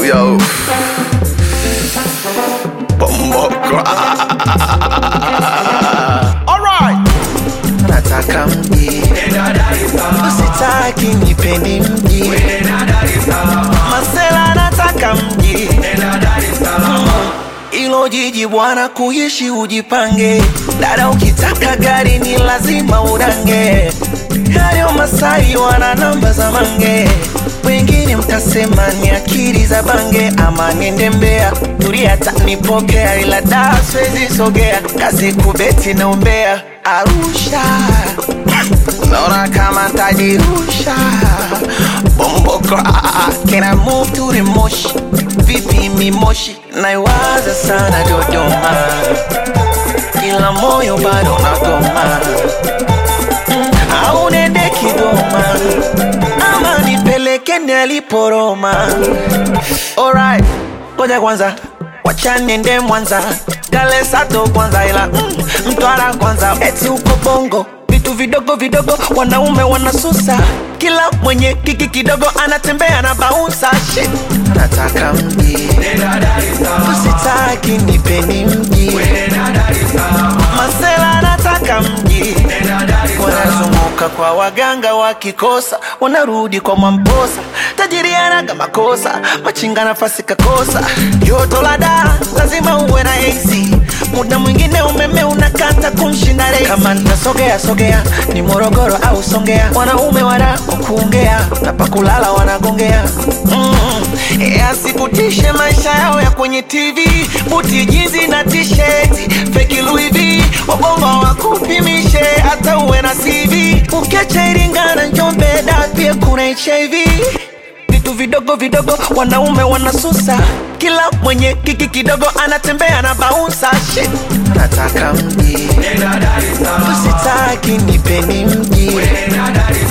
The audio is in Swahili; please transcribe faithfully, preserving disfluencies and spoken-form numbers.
Yo, yo. Bomboka. Alright. Nataka mji, usitaki nipendi mji. Masela nataka mji, ilo jiji bwana kuishi ujipange. Dada ukitaka gari ni lazima udange. Hayo Masai wana namba za mange. Wengine mtasema ni akili za bange. Ama niende Mbeya, tulia tanipokea. Ila da siwezi sogea, kazi kubeti na umbea. Arusha, naona kama ntajirusha. Bomboka, can I move to the Moshi? Vipi mi Moshi, naiwaza sana Dodoma. Ila moyo bado nagoma. Au nende Kigoma, ama nipeleke nilipo Roma. Alright, ngoja kwanza, wacha niende Mwanza. Gale Sato kwanza ila mm, Mtwara kwanza. Eti uko Bongo, vitu vidogo vidogo wanaume wanasusa. Kila mwenye kiki kidogo anatembea na bounce shit. Nataka mji, usitaki nipendi mji. Masela nataka mji, wanazunguka kwa waganga wakikosa, wanarudi kwa Mwamposa. Tajiri anaga makosa, machinga nafasi kakosa. Joto la da, lazima uwe na A C. Muda mwingine umeme unakata kumshinda resi. Kama nitasogea sogea, ni Morogoro au Songea. Wanaume wana kuongea, na pakulala wanagongea. mm. Ea sikutishe maisha yao ya kwenye T V. Buti jinzi na t-shirt, fake Louis V. Wabongo wakupimishe, hata uwe na C V. Ukiacha Iringa na Njombe da pia kuna H I V. Vitu vidogo vidogo wanaume wanasusa. Kila mwenye kiki kidogo anatembea na bounce shit. Nataka mji, usitaki nipendi mji.